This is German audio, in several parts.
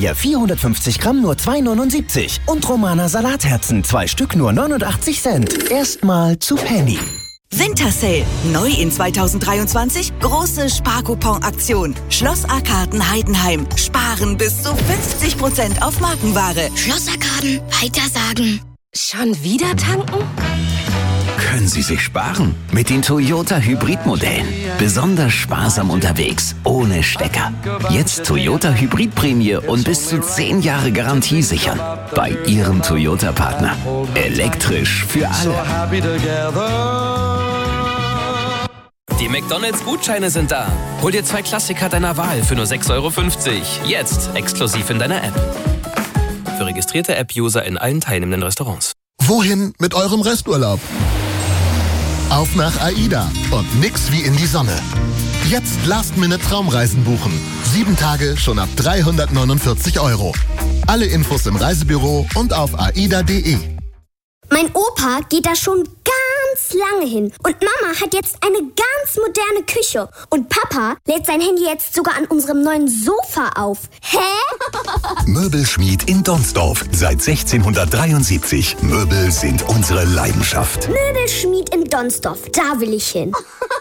Lasagne 450 Gramm nur 2,79 und Romana Salatherzen 2 Stück nur 89 Cent. Erstmal zu Penny. Wintersale. Neu in 2023. Große Sparcoupon-Aktion. Schlossarkaden Heidenheim. Sparen bis zu 50% auf Markenware. Schlossarkaden. Weitersagen. Schon wieder tanken? Können Sie sich sparen? Mit den Toyota Hybridmodellen. Besonders sparsam unterwegs, ohne Stecker. Jetzt Toyota Hybridprämie und bis zu 10 Jahre Garantie sichern. Bei Ihrem Toyota-Partner. Elektrisch für alle. Die McDonald's-Gutscheine sind da. Hol dir 2 Klassiker deiner Wahl für nur 6,50 €. Jetzt exklusiv in deiner App. Für registrierte App-User in allen teilnehmenden Restaurants. Wohin mit eurem Resturlaub? Auf nach AIDA und nix wie in die Sonne. Jetzt Last-Minute-Traumreisen buchen. 7 Tage schon ab 349 €. Alle Infos im Reisebüro und auf aida.de. Mein Opa geht da schon ganz lange hin. Und Mama hat jetzt eine ganz moderne Küche. Und Papa lädt sein Handy jetzt sogar an unserem neuen Sofa auf. Hä? Möbelschmied in Donsdorf. Seit 1673. Möbel sind unsere Leidenschaft. Möbelschmied in Donsdorf. Da will ich hin.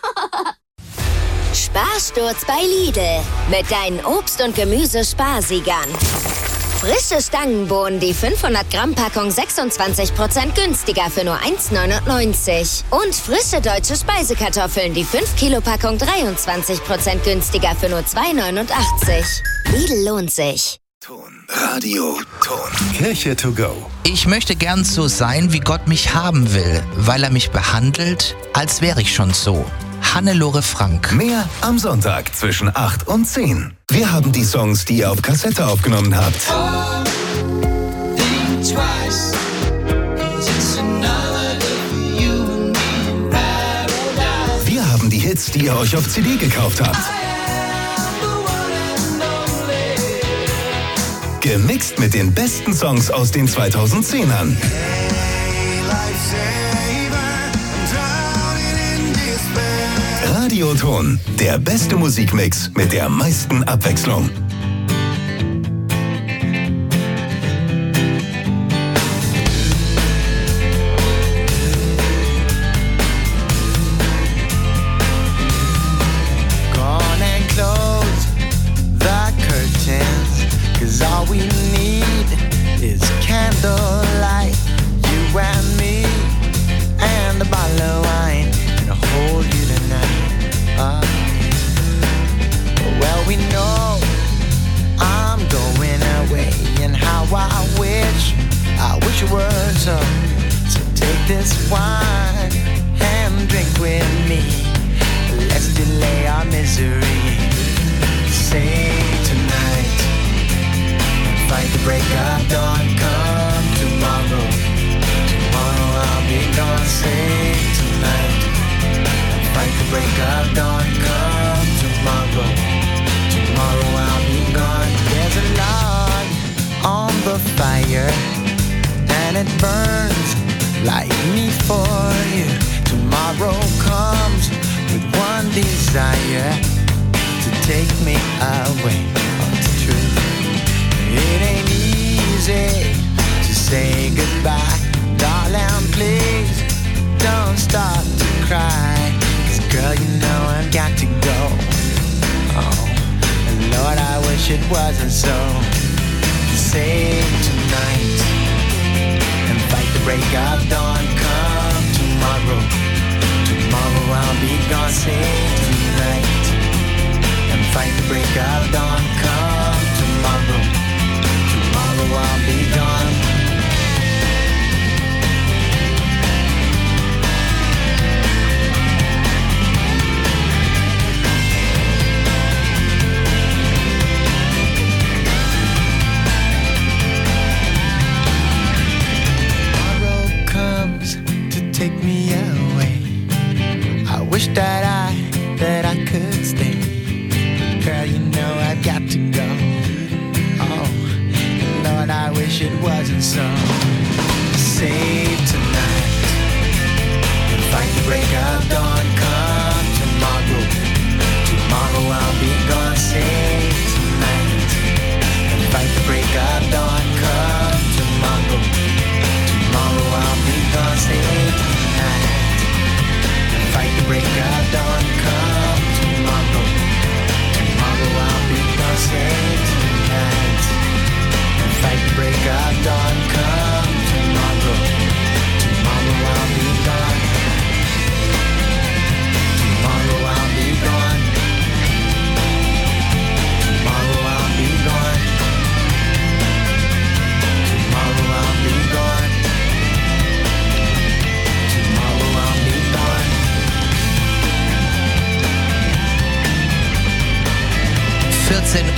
Sparsturz bei Lidl. Mit deinen Obst- und Gemüse-Sparsiegern. Frische Stangenbohnen, die 500-Gramm-Packung 26% günstiger für nur 1,99. Und frische deutsche Speisekartoffeln, die 5-Kilo-Packung 23% günstiger für nur 2,89. Lidl lohnt sich. Radio Ton. Kirche to go. Ich möchte gern so sein, wie Gott mich haben will, weil er mich behandelt, als wäre ich schon so. Hannelore Frank. Mehr am Sonntag zwischen 8 und 10. Wir haben die Songs, die ihr auf Kassette aufgenommen habt. Wir haben die Hits, die ihr euch auf CD gekauft habt. Gemixt mit den besten Songs aus den 2010ern. Radioton, der beste Musikmix mit der meisten Abwechslung. Gone and close the curtains, 'cause all we need is candlelight. You and me and a bottle of wine, and I'll hold you tonight. Well, we know I'm going away, and how I wish it were so. So take this wine and drink with me. Let's delay our misery. Say tonight and fight the break of dawn. Come tomorrow, tomorrow I'll be gone. Say tonight. Fight the break of dawn, come tomorrow. Tomorrow I'll be gone. There's a log on the fire, and it burns like me for you. Tomorrow comes with one desire, to take me away. Oh, it's true. It ain't easy to say goodbye. Darling, please don't start to cry. Girl, you know I've got to go. Oh, and Lord, I wish it wasn't so. Save tonight and fight the break of dawn. Come tomorrow, tomorrow I'll be gone. Save tonight and fight the break of dawn. Come tomorrow, tomorrow I'll be gone. Take me away. I wish that I could stay. Girl, you know I've got to go. Oh, and Lord, I wish it wasn't so. Save tonight and fight the break of dawn. Come tomorrow, tomorrow I'll be gone. Save tonight and fight the break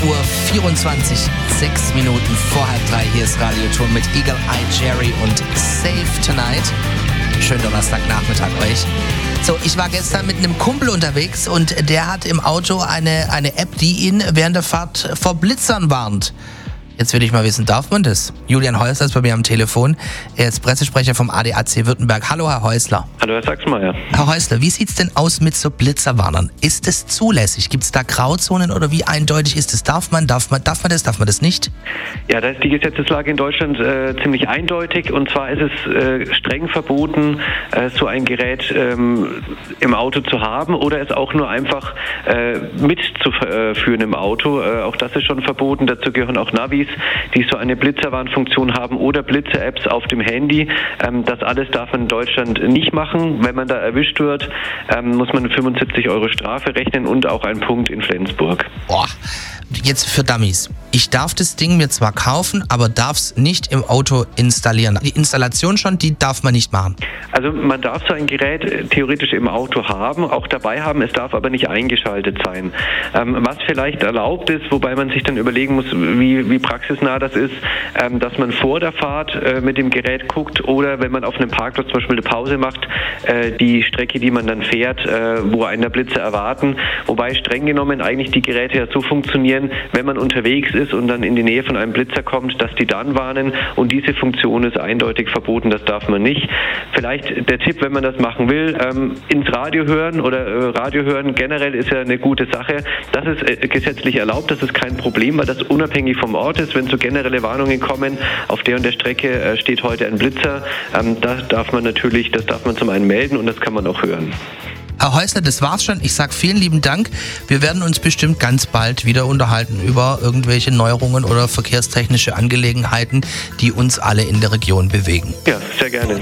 8:24, 6 Minuten vor 2:30. Hier ist Radioton mit Eagle Eye Jerry und Save Tonight. Schönen Donnerstagnachmittag euch. So, ich war gestern mit einem Kumpel unterwegs und der hat im Auto eine App, die ihn während der Fahrt vor Blitzern warnt. Jetzt will ich mal wissen, darf man das? Julian Häusler ist bei mir am Telefon. Er ist Pressesprecher vom ADAC Württemberg. Hallo, Herr Häusler. Hallo, Herr Sachsmeier. Herr Häusler, wie sieht's denn aus mit so Blitzerwarnern? Ist es zulässig? Gibt es da Grauzonen oder wie eindeutig ist es? Darf man das? Darf man das nicht? Ja, da ist die Gesetzeslage in Deutschland ziemlich eindeutig. Und zwar ist es streng verboten, so ein Gerät im Auto zu haben oder es auch nur einfach mitzuführen im Auto. Auch das ist schon verboten. Dazu gehören auch Navis, die so eine Blitzerwarnfunktion haben oder Blitzer-Apps auf dem Handy. Das alles darf man in Deutschland nicht machen. Wenn man da erwischt wird, muss man 75 € Strafe rechnen und auch einen Punkt in Flensburg. Boah, jetzt für Dummies. Ich darf das Ding mir zwar kaufen, aber darf es nicht im Auto installieren. Die Installation schon, die darf man nicht machen. Also man darf so ein Gerät theoretisch im Auto haben, auch dabei haben, es darf aber nicht eingeschaltet sein. Was vielleicht erlaubt ist, wobei man sich dann überlegen muss, wie praxisnah das ist, dass man vor der Fahrt mit dem Gerät guckt oder wenn man auf einem Parkplatz zum Beispiel eine Pause macht, die Strecke, die man dann fährt, wo einen der Blitze erwarten. Wobei streng genommen eigentlich die Geräte ja so funktionieren, wenn man unterwegs ist und dann in die Nähe von einem Blitzer kommt, dass die dann warnen und diese Funktion ist eindeutig verboten, das darf man nicht. Vielleicht der Tipp, wenn man das machen will, ins Radio hören oder Radio hören generell ist ja eine gute Sache. Das ist gesetzlich erlaubt, das ist kein Problem, weil das unabhängig vom Ort ist. Wenn so generelle Warnungen kommen, auf der und der Strecke steht heute ein Blitzer, das darf man zum einen melden und das kann man auch hören. Herr Häusler, das war's schon. Ich sage vielen lieben Dank. Wir werden uns bestimmt ganz bald wieder unterhalten über irgendwelche Neuerungen oder verkehrstechnische Angelegenheiten, die uns alle in der Region bewegen. Ja, sehr gerne.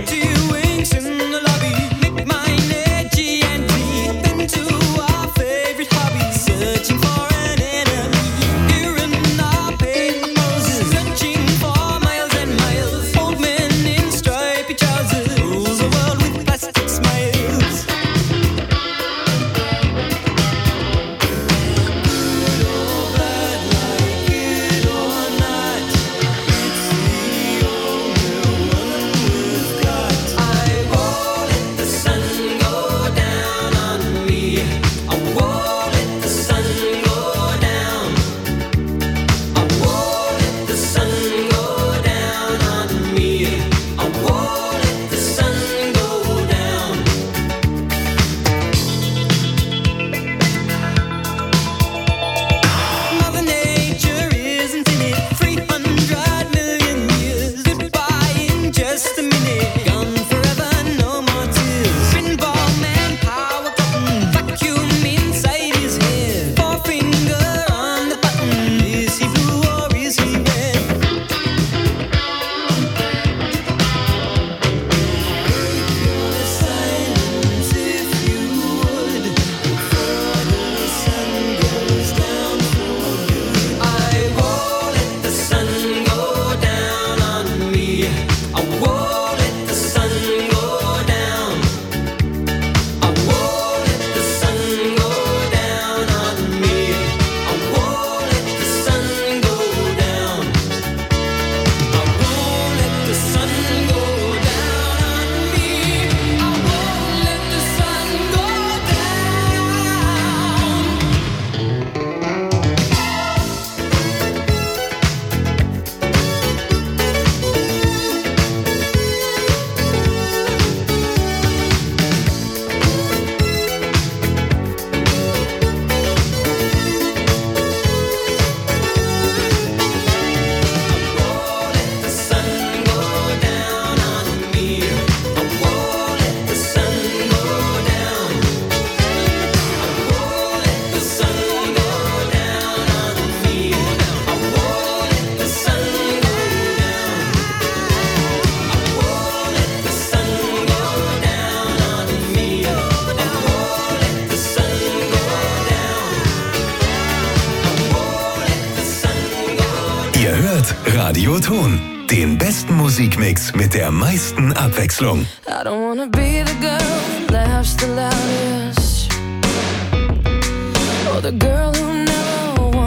Radioton, den besten Musikmix mit der meisten Abwechslung. I don't wanna be the girl that laughs the loudest, or the girl who never wants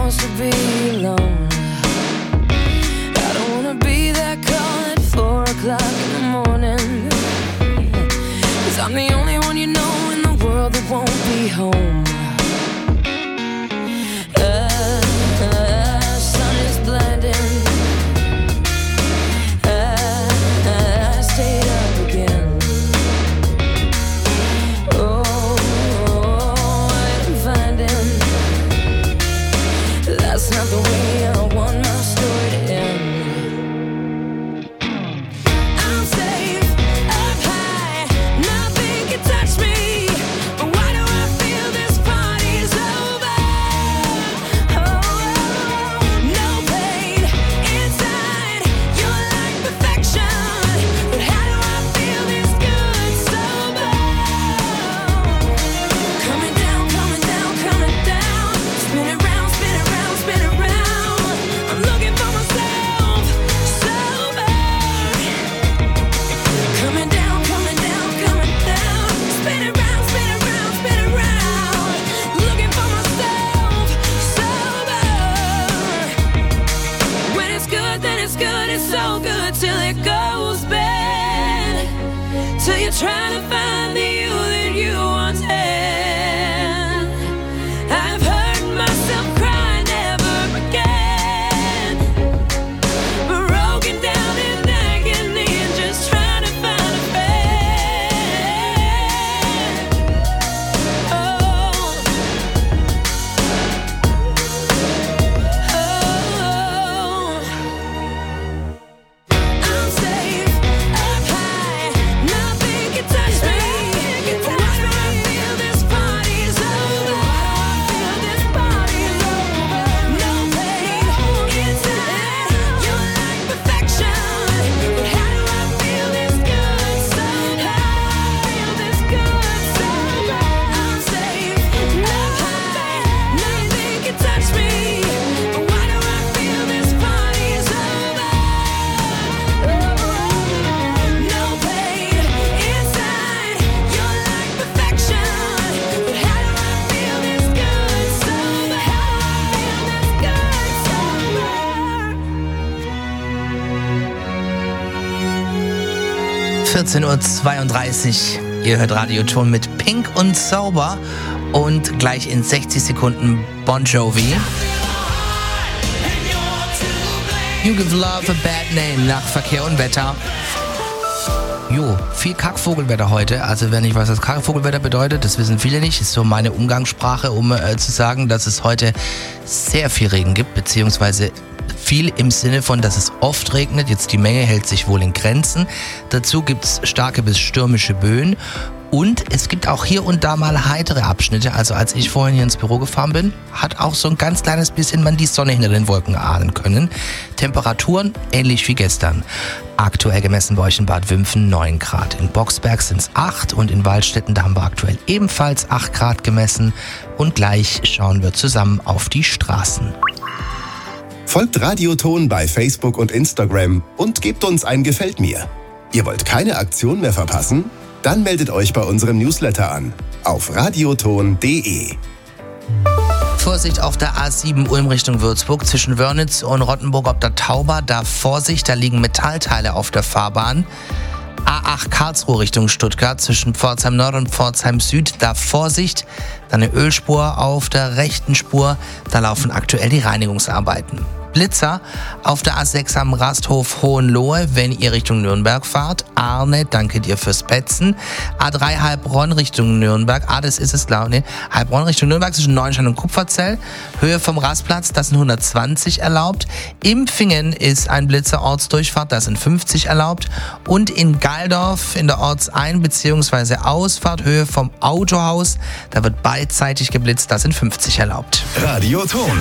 wants to be alone. I don't wanna be that call at 4 o'clock in the morning. 'Cause I'm the only one you know in the world that won't be home. Sun is blinding. I stayed up again. Oh, I'm finding that's not the way I want my story to end. I'm safe up high, nothing can touch me. But why do I feel this party's over? Oh, no pain inside, you're like perfection. But how do I feel this good sober? Coming down, coming down, coming down. Spin it round, spin it round, spin it round. I'm looking for myself sober. Coming down, coming down, coming down. Spin it round, spin it round, spin it round. Looking for myself sober. When it's good, then it's good. It's so good till it goes bad. Till you're trying to find the you that you once had. I've heard myself cry never again. Broken down in agony and just trying to find a friend. Oh, I'm safe up high, nothing can touch me. Why do I feel this party's over? Feel this party's over. No pain inside, you're like perfection. But how do I feel this good sober? Feel this good sober. I'm safe up high, nothing can touch me. Why do I feel this party's over? No pain inside, you're like perfection. But how do I feel this good sober? How do I feel this good sober? 14:32 Uhr. Ihr hört Radioton mit Pink und Sauber und gleich in 60 Sekunden Bon Jovi. You give love a bad name nach Verkehr und Wetter. Jo, viel Kackvogelwetter heute. Also wer nicht weiß, was Kackvogelwetter bedeutet, das wissen viele nicht. Ist so meine Umgangssprache, um zu sagen, dass es heute sehr viel Regen gibt, beziehungsweise viel im Sinne von, dass es oft regnet. Jetzt die Menge hält sich wohl in Grenzen. Dazu gibt es starke bis stürmische Böen. Und es gibt auch hier und da mal heitere Abschnitte. Also als ich vorhin hier ins Büro gefahren bin, hat auch so ein ganz kleines bisschen man die Sonne hinter den Wolken ahnen können. Temperaturen ähnlich wie gestern. Aktuell gemessen bei euch in Bad Wimpfen 9 Grad. In Boxberg sind es 8 und in Waldstätten, da haben wir aktuell ebenfalls 8 Grad gemessen. Und gleich schauen wir zusammen auf die Straßen. Folgt Radioton bei Facebook und Instagram und gebt uns ein Gefällt mir. Ihr wollt keine Aktion mehr verpassen? Dann meldet euch bei unserem Newsletter an auf radioton.de. Vorsicht auf der A7 Ulm Richtung Würzburg zwischen Wörnitz und Rottenburg ob der Tauber. Da Vorsicht, da liegen Metallteile auf der Fahrbahn. A8 Karlsruhe Richtung Stuttgart zwischen Pforzheim Nord und Pforzheim Süd. Da Vorsicht, da eine Ölspur auf der rechten Spur. Da laufen aktuell die Reinigungsarbeiten. Blitzer auf der A6 am Rasthof Hohenlohe, wenn ihr Richtung Nürnberg fahrt. Arne, danke dir fürs Petzen. A3 Heilbronn Richtung Nürnberg. Das ist es, glaube ich. Heilbronn Richtung Nürnberg zwischen Neuenstein und Kupferzell. Höhe vom Rastplatz, das sind 120 erlaubt. Impfingen ist ein Blitzer Ortsdurchfahrt, das sind 50 erlaubt. Und in Galdorf in der Ortsein- bzw. Ausfahrt, Höhe vom Autohaus, da wird beidseitig geblitzt, das sind 50 erlaubt. Radioton.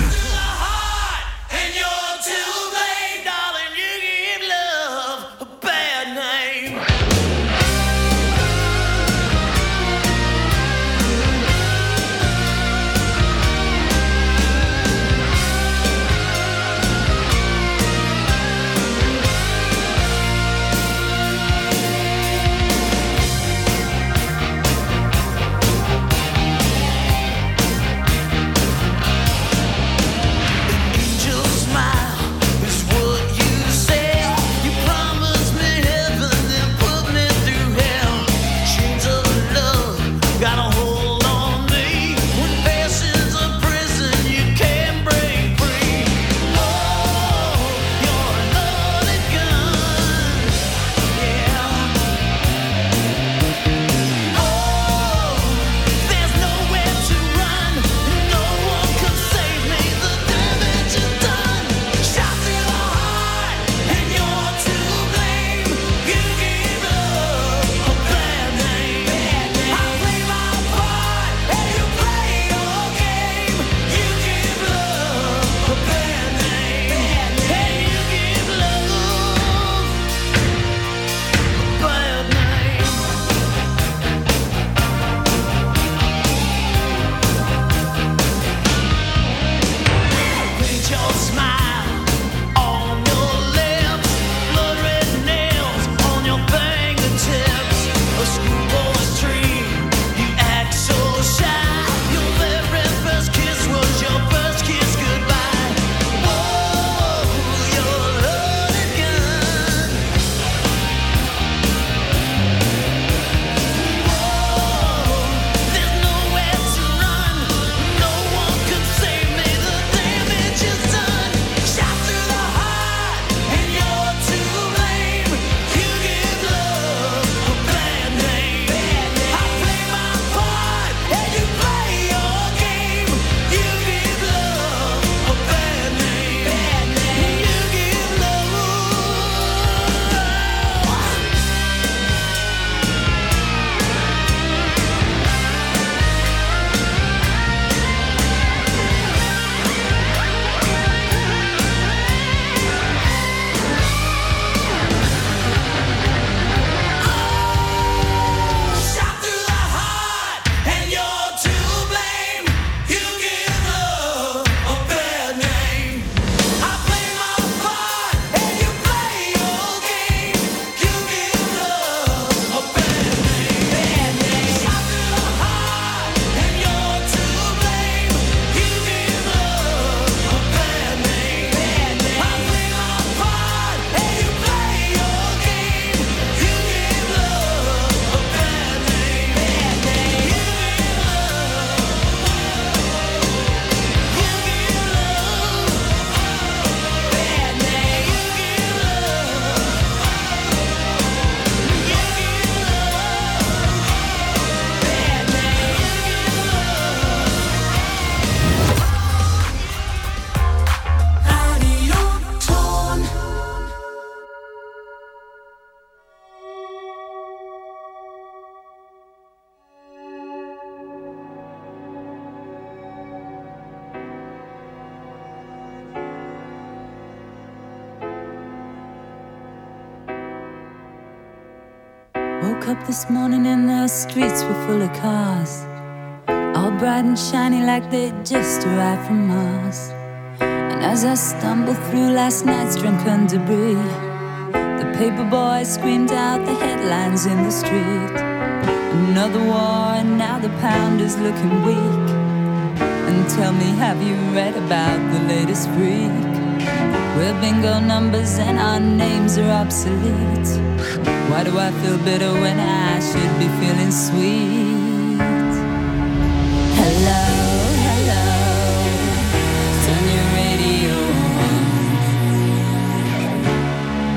Woke up this morning and the streets were full of cars, all bright and shiny like they just arrived from Mars. And as I stumbled through last night's drunken debris, the paper boy screamed out the headlines in the street. Another war and now the pound is looking weak. And tell me, have you read about the latest freak? We're bingo numbers and our names are obsolete. Why do I feel bitter when I should be feeling sweet? Hello, hello, turn your radio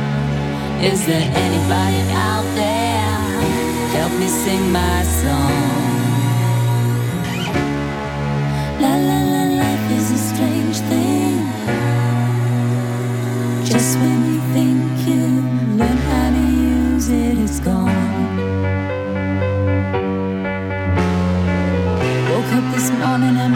on. Is there anybody out there? Help me sing my song.